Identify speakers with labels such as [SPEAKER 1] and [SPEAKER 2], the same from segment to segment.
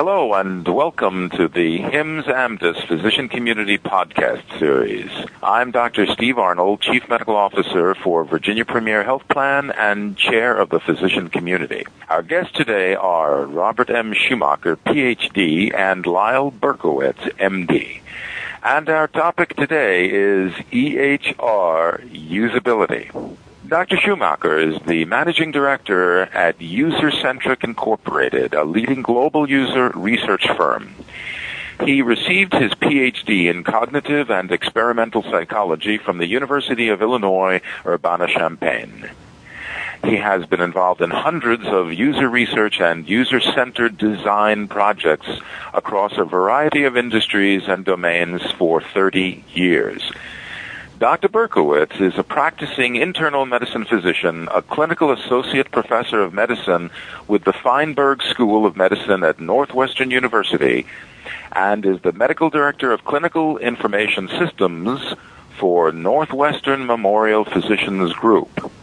[SPEAKER 1] Hello and welcome to the HIMSS Amdus Physician Community Podcast Series. I'm Dr. Steve Arnold, Chief Medical Officer for Virginia Premier Health Plan and Chair of the Physician Community. Our guests today are Robert M. Schumacher, Ph.D., and Lyle Berkowitz, M.D. And our topic today is EHR usability. Dr. Schumacher is the Managing Director at UserCentric Incorporated, a leading global user research firm. He received his Ph.D. in Cognitive and Experimental Psychology from the University of Illinois, Urbana-Champaign. He has been involved in hundreds of user research and user-centered design projects across a variety of industries and domains for 30 years. Dr. Berkowitz is a practicing internal medicine physician, a clinical associate professor of medicine with the Feinberg School of Medicine at Northwestern University, and is the medical director of clinical information systems for Northwestern Memorial Physicians Group.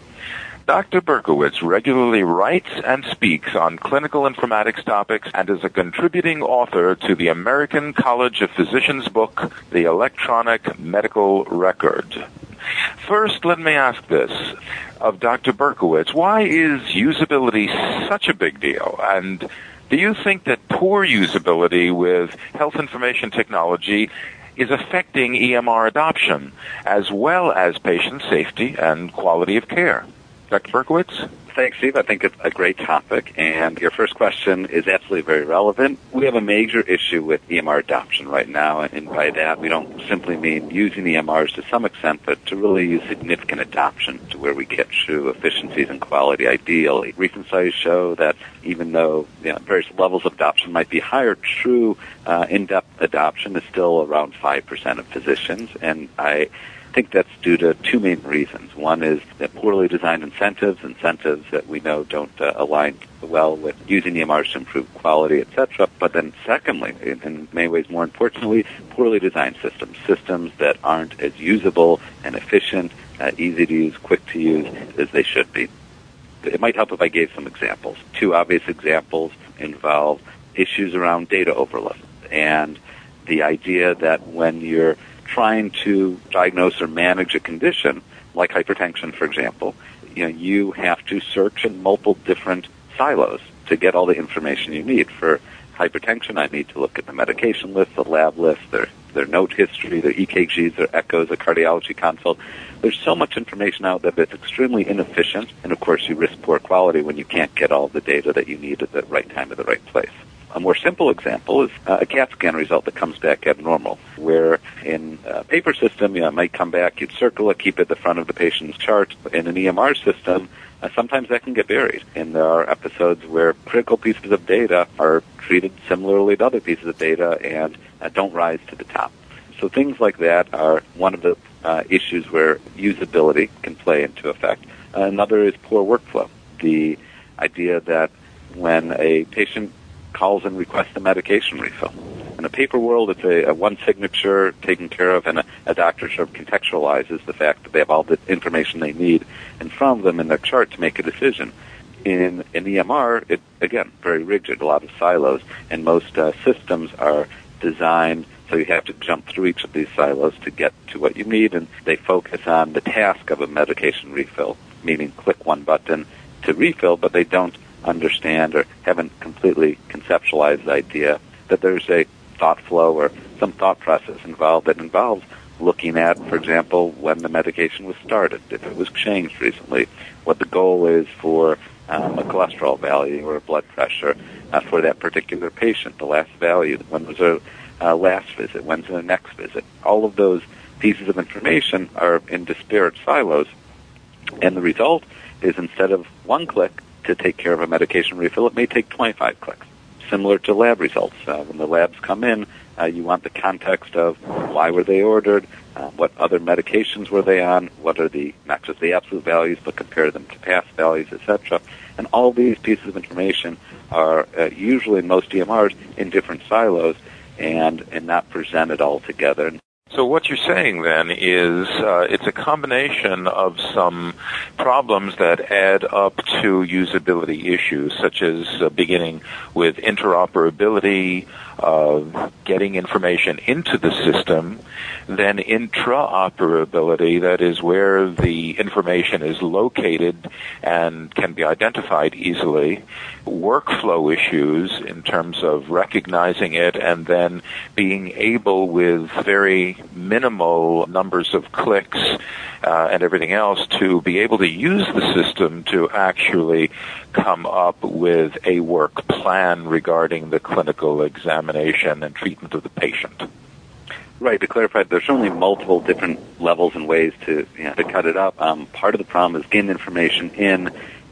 [SPEAKER 1] Dr. Berkowitz regularly writes and speaks on clinical informatics topics and is a contributing author to the American College of Physicians book, The Electronic Medical Record. First, let me ask this of Dr. Berkowitz. Why is usability such a big deal? And do you think that poor usability with health information technology is affecting EMR adoption, as well as patient safety and quality of care? Dr. Berkowitz?
[SPEAKER 2] Thanks, Steve. I think it's a great topic, and your first question is absolutely very relevant. We have a major issue with EMR adoption right now, and by that we don't simply mean using EMRs to some extent, but to really use significant adoption to where we get true efficiencies and quality ideally. Recent studies show that even though various levels of adoption might be higher, true in-depth adoption is still around 5% of physicians, and I think that's due to two main reasons. One is that poorly designed incentives that we know don't align well with using EMRs to improve quality, etc. But then secondly, in many ways more importantly, poorly designed systems that aren't as usable and efficient, easy to use, quick to use as they should be. It might help if I gave some examples. Two obvious examples involve issues around data overload and the idea that when you're trying to diagnose or manage a condition, like hypertension, for example, you have to search in multiple different silos to get all the information you need. For hypertension, I need to look at the medication list, the lab list, their note history, their EKGs, their echoes, a cardiology consult. There's so much information out there that's extremely inefficient, and of course you risk poor quality when you can't get all the data that you need at the right time at the right place. A more simple example is a CAT scan result that comes back abnormal, where in a paper system, it might come back, you'd circle it, keep it at the front of the patient's chart. In an EMR system, sometimes that can get buried. And there are episodes where critical pieces of data are treated similarly to other pieces of data and don't rise to the top. So things like that are one of the issues where usability can play into effect. Another is poor workflow. The idea that when a patient calls and requests a medication refill. In a paper world, it's a one signature taken care of, and a doctor sort of contextualizes the fact that they have all the information they need in front of them in their chart to make a decision. In an EMR, it, again, very rigid, a lot of silos, and most systems are designed so you have to jump through each of these silos to get to what you need, and they focus on the task of a medication refill, meaning click one button to refill, but they don't understand or haven't completely conceptualized the idea that there's a thought flow or some thought process involved that involves looking at, for example, when the medication was started, if it was changed recently, what the goal is for a cholesterol value or a blood pressure for that particular patient, the last value, when was their last visit, when's the next visit. All of those pieces of information are in disparate silos, and the result is instead of one click to take care of a medication refill, it may take 25 clicks. Similar to lab results. When the labs come in, you want the context of why were they ordered, what other medications were they on, what are the, not just the absolute values, but compare them to past values, etc. And all these pieces of information are usually in most EMRs in different silos and not presented all together.
[SPEAKER 1] So what you're saying then is it's a combination of some problems that add up to usability issues, such as beginning with interoperability, getting information into the system, then intraoperability, that is where the information is located and can be identified easily, workflow issues in terms of recognizing it and then being able with very minimal numbers of clicks and everything else to be able to use the system to actually come up with a work plan regarding the clinical examination and treatment of the patient.
[SPEAKER 2] Right. To clarify, there's certainly multiple different levels and ways to cut it up. Part of the problem is getting information in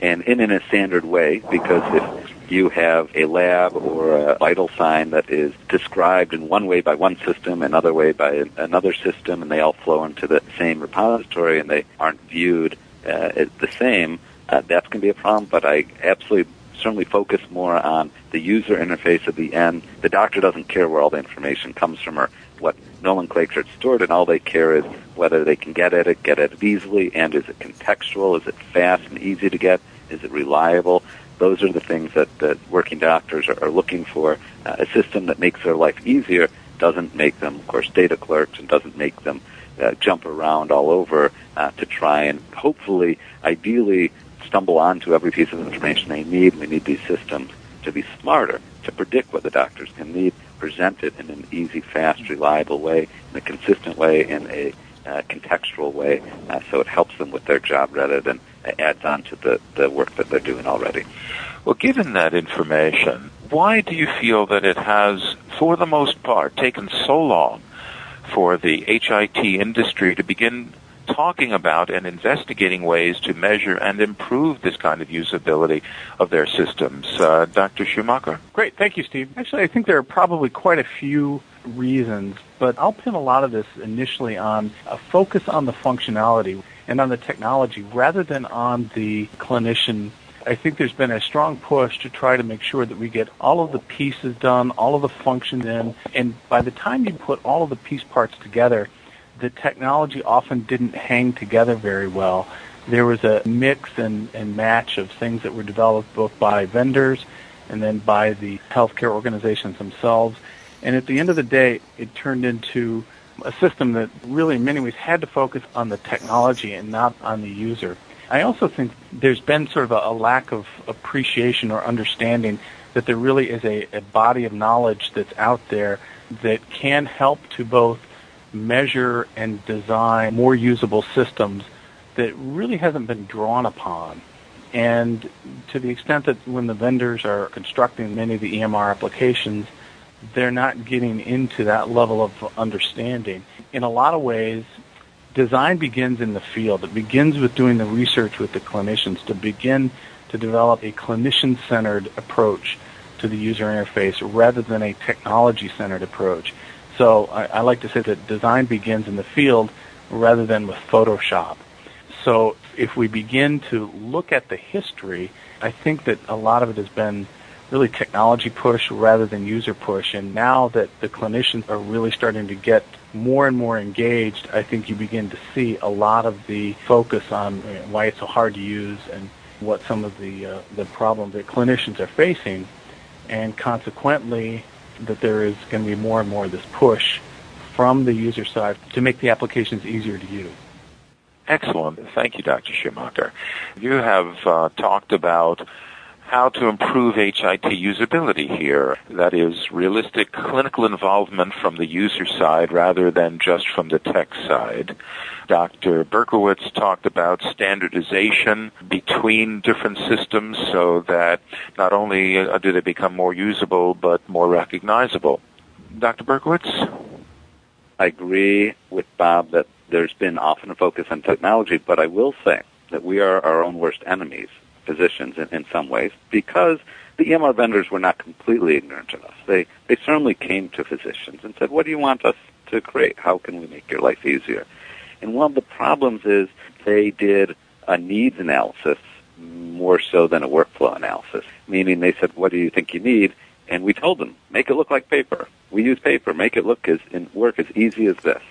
[SPEAKER 2] a standard way, because if you have a lab or a vital sign that is described in one way by one system, another way by another system, and they all flow into the same repository and they aren't viewed as the same, that's going to be a problem. But I absolutely certainly focus more on the user interface at the end. The doctor doesn't care where all the information comes from or what nomenclature it's stored in. All they care is whether they can get at it easily, and is it contextual, is it fast and easy to get, is it reliable. Those are the things that working doctors are looking for. A system that makes their life easier doesn't make them, of course, data clerks, and doesn't make them jump around all over to try and hopefully, ideally, stumble onto every piece of information they need. We need these systems to be smarter, to predict what the doctors can need, present it in an easy, fast, reliable way, in a consistent way, in a contextual way, so it helps them with their job rather than adds on to the work that they're doing already.
[SPEAKER 1] Well, given that information, why do you feel that it has, for the most part, taken so long for the HIT industry to begin talking about and investigating ways to measure and improve this kind of usability of their systems? Dr. Schumacher?
[SPEAKER 3] Great. Thank you, Steve. Actually, I think there are probably quite a few reasons, but I'll pin a lot of this initially on a focus on the functionality and on the technology rather than on the clinician. I think there's been a strong push to try to make sure that we get all of the pieces done, all of the functions in, and by the time you put all of the piece parts together, the technology often didn't hang together very well. There was a mix and match of things that were developed both by vendors and then by the healthcare organizations themselves. And at the end of the day, it turned into a system that really in many ways had to focus on the technology and not on the user. I also think there's been sort of a lack of appreciation or understanding that there really is a body of knowledge that's out there that can help to both measure and design more usable systems that really hasn't been drawn upon. And to the extent that when the vendors are constructing many of the EMR applications, they're not getting into that level of understanding. In a lot of ways, design begins in the field. It begins with doing the research with the clinicians to begin to develop a clinician-centered approach to the user interface rather than a technology-centered approach. So I like to say that design begins in the field rather than with Photoshop. So if we begin to look at the history, I think that a lot of it has been really technology push rather than user push. And now that the clinicians are really starting to get more and more engaged, I think you begin to see a lot of the focus on why it's so hard to use and what some of the problems that clinicians are facing. And consequently, that there is going to be more and more of this push from the user side to make the applications easier to use.
[SPEAKER 1] Excellent. Thank you, Dr. Schumacher. You have talked about how to improve HIT usability here. That is realistic clinical involvement from the user side rather than just from the tech side. Dr. Berkowitz talked about standardization between different systems so that not only do they become more usable but more recognizable. Dr. Berkowitz?
[SPEAKER 2] I agree with Bob that there's been often a focus on technology, but I will say that we are our own worst enemies, physicians in some ways, because the EMR vendors were not completely ignorant of us. They certainly came to physicians and said, what do you want us to create? How can we make your life easier? And one of the problems is they did a needs analysis more so than a workflow analysis, meaning they said, what do you think you need? And we told them, make it look like paper. We use paper. Make it look work as easy as this.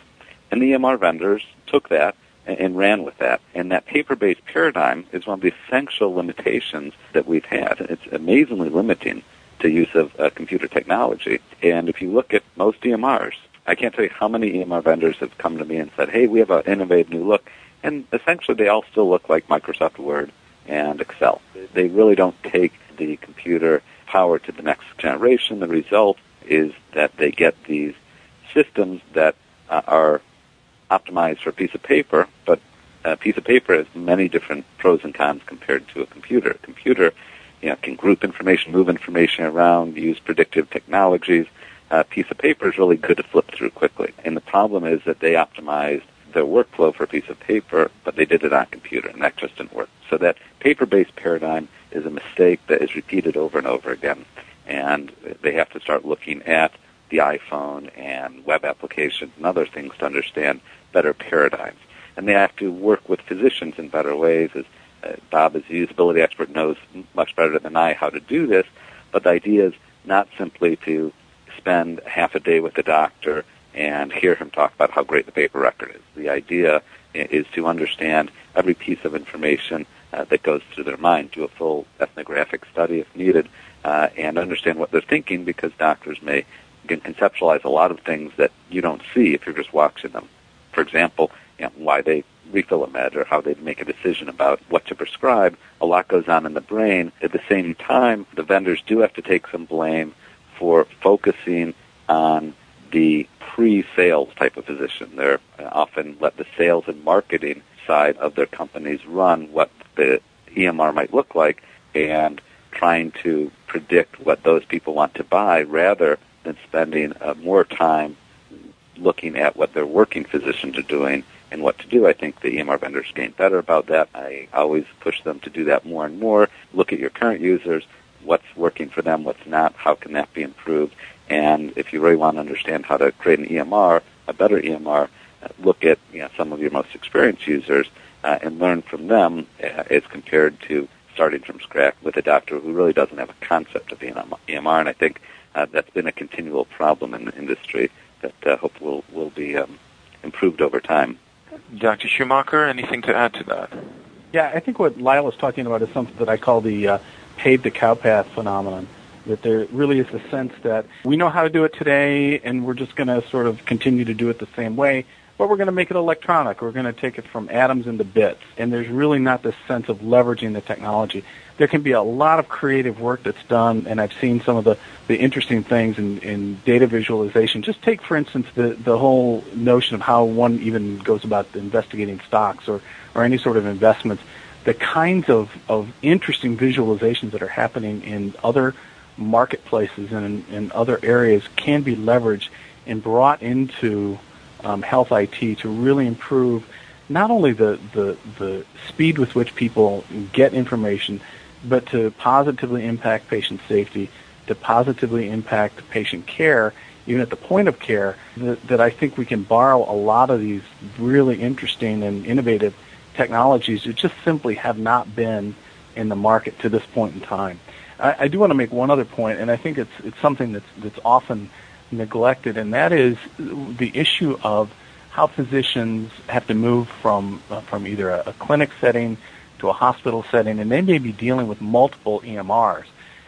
[SPEAKER 2] And the EMR vendors took that and ran with that. And that paper-based paradigm is one of the essential limitations that we've had. It's amazingly limiting to use of computer technology. And if you look at most EMRs, I can't tell you how many EMR vendors have come to me and said, hey, we have an innovative new look. And essentially they all still look like Microsoft Word and Excel. They really don't take the computer power to the next generation. The result is that they get these systems that are optimized for a piece of paper, but a piece of paper has many different pros and cons compared to a computer. A computer can group information, move information around, use predictive technologies. A piece of paper is really good to flip through quickly. And the problem is that they optimized their workflow for a piece of paper, but they did it on a computer, and that just didn't work. So that paper-based paradigm is a mistake that is repeated over and over again. And they have to start looking at the iPhone and web applications and other things to understand better paradigms. And they have to work with physicians in better ways. As Bob, as a usability expert, knows much better than I how to do this. But the idea is not simply to spend half a day with the doctor and hear him talk about how great the paper record is. The idea is to understand every piece of information that goes through their mind, do a full ethnographic study if needed, and understand what they're thinking, because doctors can conceptualize a lot of things that you don't see if you're just watching them. For example, why they refill a med or how they make a decision about what to prescribe. A lot goes on in the brain. At the same time, the vendors do have to take some blame for focusing on the pre-sales type of physician. They're often let the sales and marketing side of their companies run what the EMR might look like and trying to predict what those people want to buy rather than spending more time looking at what their working physicians are doing and what to do. I think the EMR vendors gain better about that. I always push them to do that more and more. Look at your current users, what's working for them, what's not, how can that be improved. And if you really want to understand how to create an EMR, a better EMR, look at some of your most experienced users and learn from them as compared to starting from scratch with a doctor who really doesn't have a concept of EMR. And I think that's been a continual problem in the industry that hope will be improved over time.
[SPEAKER 1] Dr. Schumacher, anything to add to that?
[SPEAKER 3] Yeah, I think what Lyle is talking about is something that I call the paved-to-cow-path phenomenon, that there really is a sense that we know how to do it today, and we're just going to sort of continue to do it the same way, but we're going to make it electronic. We're going to take it from atoms into bits, and there's really not this sense of leveraging the technology. There can be a lot of creative work that's done, and I've seen some of the interesting things in data visualization. Just take, for instance, the whole notion of how one even goes about investigating stocks or any sort of investments. The kinds of interesting visualizations that are happening in other marketplaces and in other areas can be leveraged and brought into health IT to really improve not only the speed with which people get information, but to positively impact patient safety, to positively impact patient care, even at the point of care, that I think we can borrow a lot of these really interesting and innovative technologies that just simply have not been in the market to this point in time. I do want to make one other point, and I think it's something that's often neglected, and that is the issue of how physicians have to move from either a clinic setting to a hospital setting, and they may be dealing with multiple EMRs.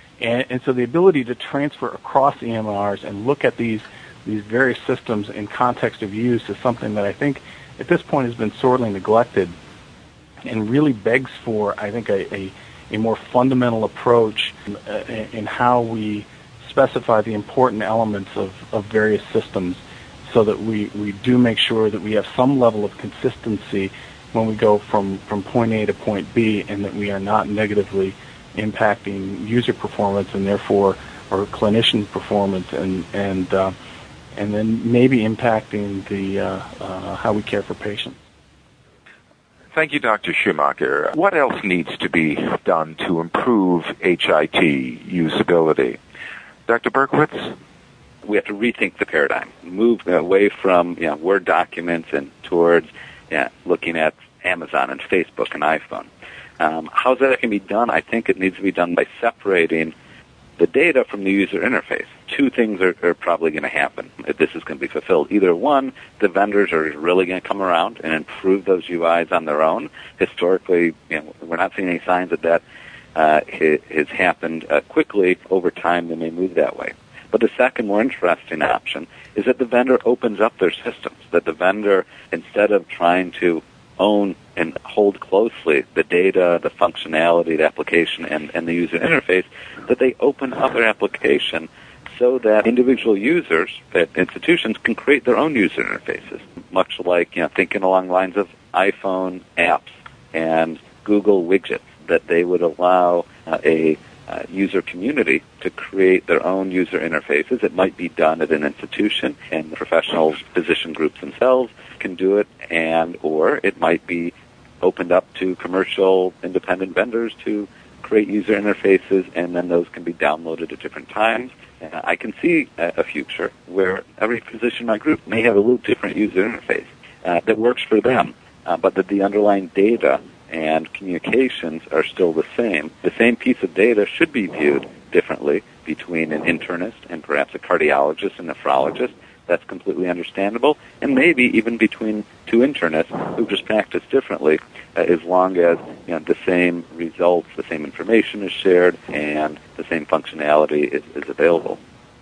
[SPEAKER 3] And so the ability to transfer across EMRs and look at these various systems in context of use is something that I think at this point has been sorely neglected and really begs for, I think, a more fundamental approach in how we specify the important elements of various systems so that we do make sure that we have some level of consistency when we go from point A to point B, and that we are not negatively impacting user performance and therefore or clinician performance and then maybe impacting the how we care for patients.
[SPEAKER 1] Thank you, Dr. Schumacher. What else needs to be done to improve HIT usability? Dr. Berkowitz?
[SPEAKER 2] We have to rethink the paradigm, move away from Word documents and towards looking at Amazon and Facebook and iPhone. How that can be done? I think it needs to be done by separating the data from the user interface. two things are probably going to happen if this is going to be fulfilled. Either one, the vendors are really going to come around and improve those UIs on their own. Historically, we're not seeing any signs that has happened quickly. Over time, they may move that way. But the second, more interesting option is that the vendor opens up their systems, that the vendor, instead of trying to own and hold closely the data, the functionality, the application, and the user interface, that they open up their application so that individual users at institutions can create their own user interfaces, much like thinking along the lines of iPhone apps and Google widgets, that they would allow a user community to create their own user interfaces. It might be done at an institution, and professional physician groups themselves can do it, or it might be opened up to commercial independent vendors to create user interfaces, and then those can be downloaded at different times. I can see a future where every physician in my group may have a little different user interface that works for them, but that the underlying data and communications are still the same. The same piece of data should be viewed differently between an internist and perhaps a cardiologist and nephrologist. That's completely understandable. And maybe even between two internists who just practice differently, as long as the same results, the same information is shared, and the same functionality is available.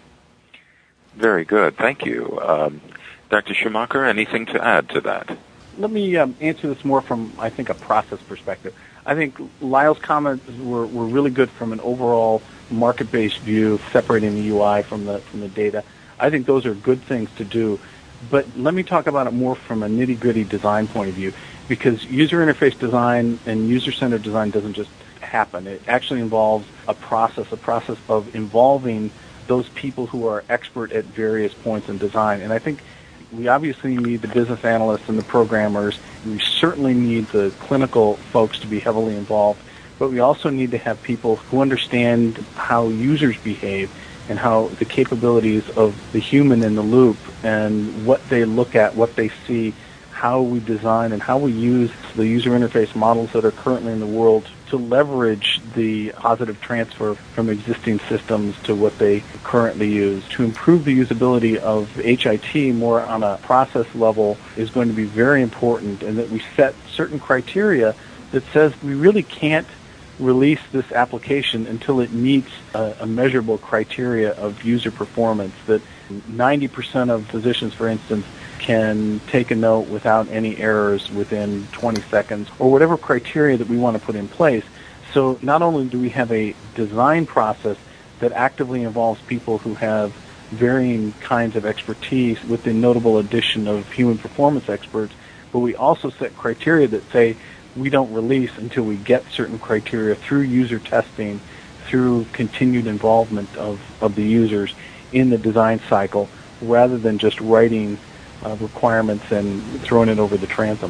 [SPEAKER 1] Very good. Thank you. Dr. Schumacher, anything to add to that?
[SPEAKER 3] Let me answer this more from, I think, a process perspective. I think Lyle's comments were really good from an overall market-based view, separating the UI from the data. I think those are good things to do. But let me talk about it more from a nitty-gritty design point of view, because user interface design and user-centered design doesn't just happen. It actually involves a process of involving those people who are expert at various points in design. And I think we obviously need the business analysts and the programmers. We certainly need the clinical folks to be heavily involved. But we also need to have people who understand how users behave and how the capabilities of the human in the loop and what they look at, what they see, how we design and how we use the user interface models that are currently in the world to leverage the positive transfer from existing systems to what they currently use. To improve the usability of HIT more on a process level is going to be very important, and that we set certain criteria that says we really can't release this application until it meets a measurable criteria of user performance, that 90% of physicians, for instance, can take a note without any errors within 20 seconds, or whatever criteria that we want to put in place. So not only do we have a design process that actively involves people who have varying kinds of expertise with the notable addition of human performance experts, but we also set criteria that say we don't release until we get certain criteria through user testing, through continued involvement of the users in the design cycle, rather than just writing requirements and throwing it over the transom.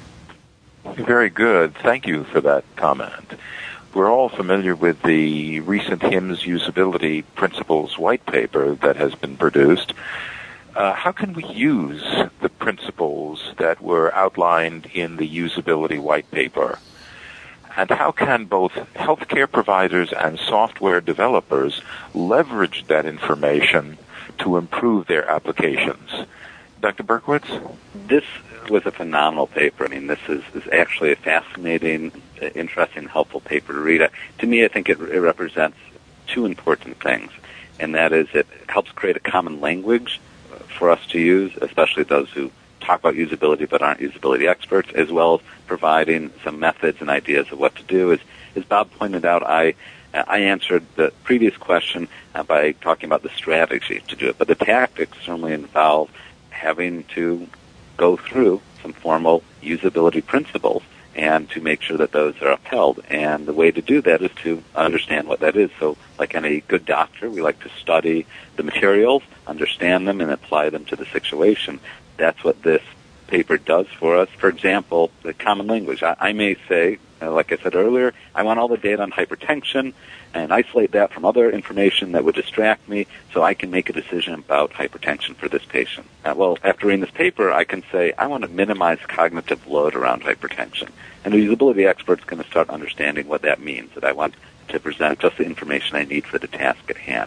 [SPEAKER 1] Very good. Thank you for that comment. We're all familiar with the recent HIMSS Usability Principles white paper that has been produced. How can we use the principles that were outlined in the usability white paper? And how can both healthcare providers and software developers leverage that information to improve their applications? Dr. Berkowitz?
[SPEAKER 2] This was a phenomenal paper. I mean, this is actually a fascinating, interesting, helpful paper to read. To me, I think it represents two important things, and that is it helps create a common language for us to use, especially those who talk about usability but aren't usability experts, as well as providing some methods and ideas of what to do. As Bob pointed out, I answered the previous question by talking about the strategy to do it, but the tactics certainly involve having to go through some formal usability principles and to make sure that those are upheld. And the way to do that is to understand what that is. So like any good doctor, we like to study the materials, understand them, and apply them to the situation. That's what this paper does for us. For example, the common language. I may say, like I said earlier, I want all the data on hypertension and isolate that from other information that would distract me so I can make a decision about hypertension for this patient. Well, after reading this paper, I can say, I want to minimize cognitive load around hypertension. And the usability expert's going to start understanding what that means, that I want to present just the information I need for the task at hand.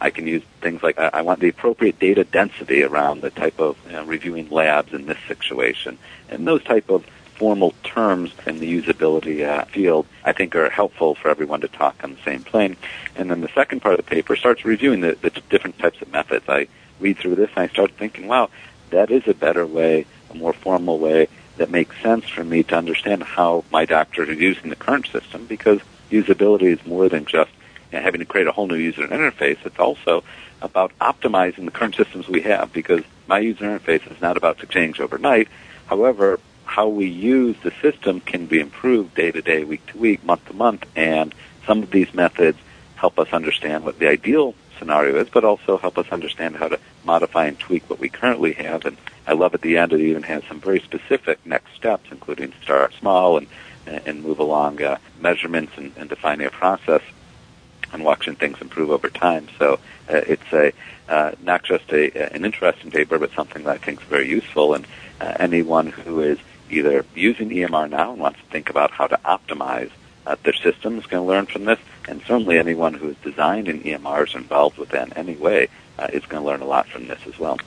[SPEAKER 2] I can use things like I want the appropriate data density around the type of reviewing labs in this situation. And those type of formal terms in the usability field, I think, are helpful for everyone to talk on the same plane. And then the second part of the paper starts reviewing the different types of methods. I read through this and I start thinking, wow, that is a better way, a more formal way that makes sense for me to understand how my doctors are using the current system, because usability is more than just having to create a whole new user interface. It's also about optimizing the current systems we have, because my user interface is not about to change overnight. However, how we use the system can be improved day to day, week to week, month to month, and some of these methods help us understand what the ideal scenario is, but also help us understand how to modify and tweak what we currently have. And I love at the end it even has some very specific next steps, including start small and move along measurements and defining a process and watching things improve over time. So it's not just an interesting paper, but something that I think is very useful. And anyone who is either using EMR now and wants to think about how to optimize their system is going to learn from this. And certainly anyone who is designing EMRs or involved with that in any way is going to learn a lot from this as well.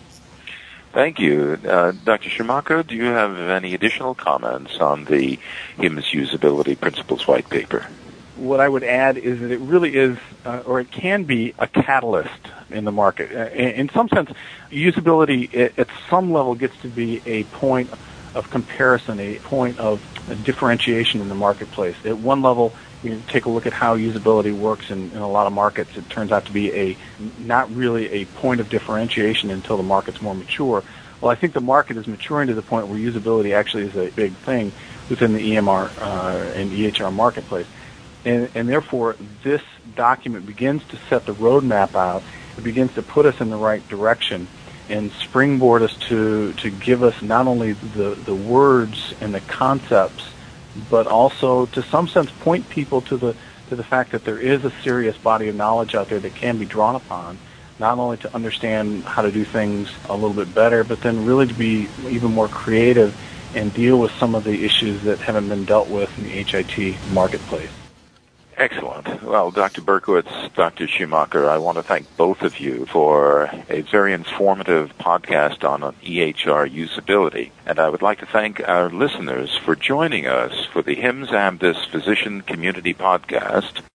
[SPEAKER 1] Thank you. Dr. Schumacher, do you have any additional comments on the HIMSS Usability Principles White Paper?
[SPEAKER 3] What I would add is that it really is, or it can be, a catalyst in the market. In some sense, usability at some level gets to be a point of comparison, a point of differentiation in the marketplace. At one level, you take a look at how usability works in a lot of markets. It turns out to be not really a point of differentiation until the market's more mature. Well, I think the market is maturing to the point where usability actually is a big thing within the EMR and EHR marketplace. And therefore, this document begins to set the roadmap out. It begins to put us in the right direction and springboard us to give us not only the words and the concepts, but also, to some sense, point people to the fact that there is a serious body of knowledge out there that can be drawn upon, not only to understand how to do things a little bit better, but then really to be even more creative and deal with some of the issues that haven't been dealt with in the HIT marketplace.
[SPEAKER 1] Excellent. Well, Dr. Berkowitz, Dr. Schumacher, I want to thank both of you for a very informative podcast on EHR usability. And I would like to thank our listeners for joining us for the HIMSS Amdis Physician Community Podcast.